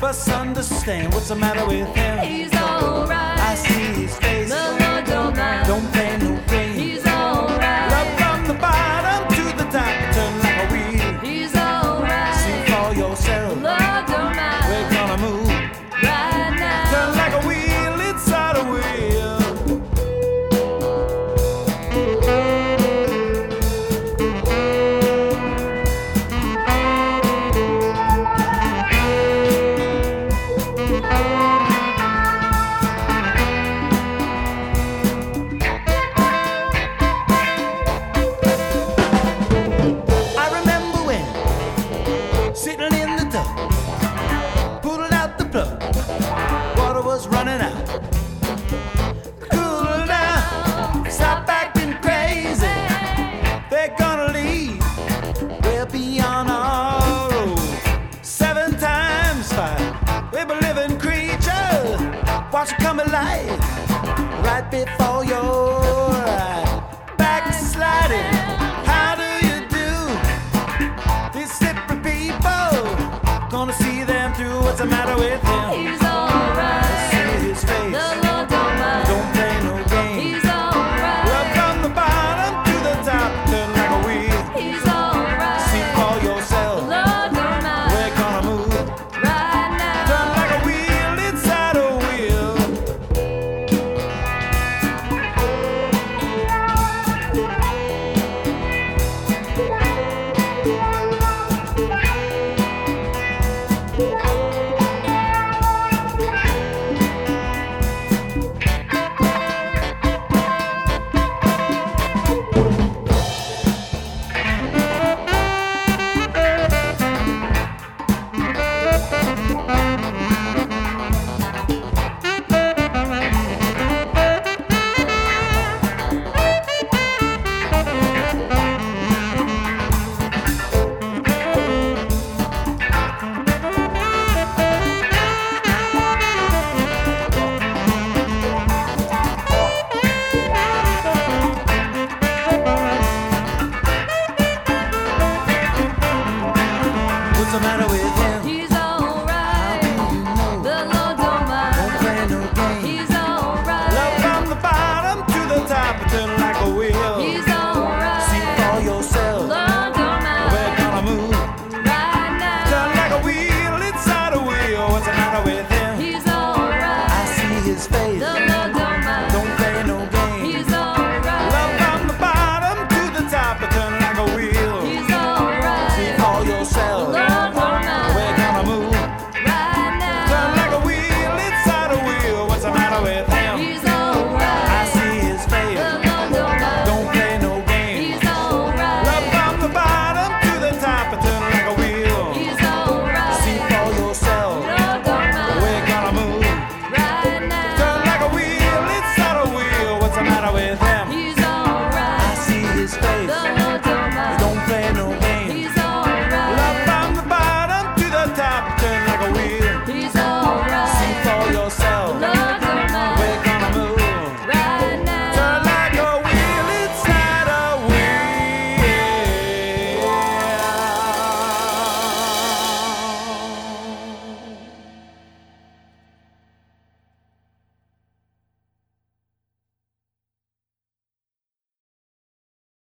us understand what's the matter with him. He's alright. I see his face. The Lord don't mind. Don't pay no pain. He's alright. Love from the bottom to the top, turn like a wheel. He's alright. See for yourself. The Lord don't mind. We're gonna move Right now. turn like a wheel inside a wheel. I remember when sitting in the tub, pulled out the plug, water was running out. Cool down, stop acting crazy. They're gonna leave, we're beyond our road. 7 times 5, we're living creatures. Watch it come alive right before your